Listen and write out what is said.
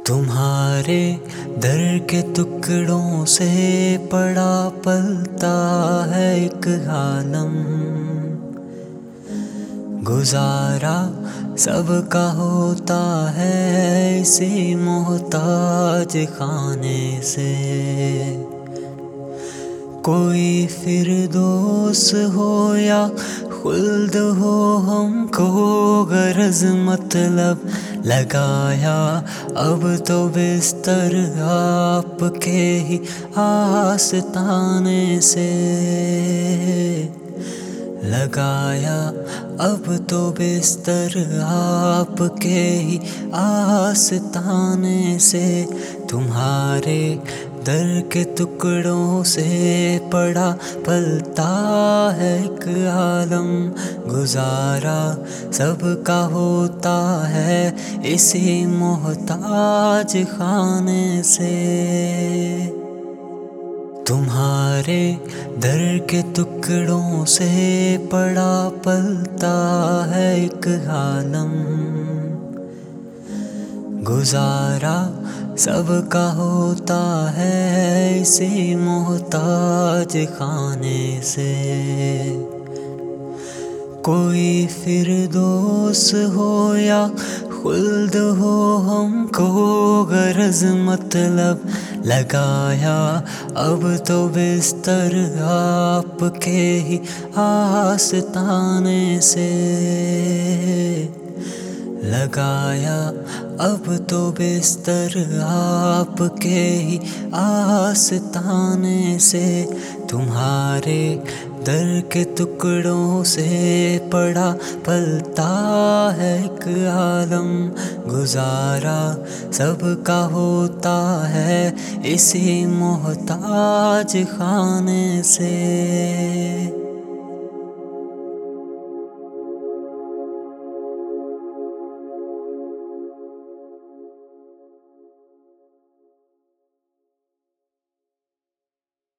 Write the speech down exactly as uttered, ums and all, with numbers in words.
تمہارے در کے ٹکڑوں سے پڑا پلتا ہے ایک عالم، گزارا سب کا ہوتا ہے اسی محتاج خانے سے۔ کوئی فردوس ہو یا خلد ہو، ہم کو غرض مطلب لگایا اب تو بستر آپ کے ہی آستانے سے لگایا، اب تو بستر آپ کے ہی آستانے سے۔ تمہارے در کے ٹکڑوں سے پڑا پلتا ہے ایک عالم، گزارا سب کا ہوتا ہے اسی محتاج خانے سے۔ تمہارے در کے ٹکڑوں سے پڑا پلتا ہے ایک عالم، گزارا سب کا ہوتا ہے اسی محتاج خانے سے۔ کوئی فردوس ہو یا خلد ہو، ہم کو غرض مطلب لگایا اب تو بستر آپ کے ہی آستانے سے لگایا، اب تو بستر آپ کے ہی آستانے سے۔ تمہارے در کے ٹکڑوں سے پڑا پلتا ہے ایک عالم، گزارا سب کا ہوتا ہے اسی محتاج خانے سے۔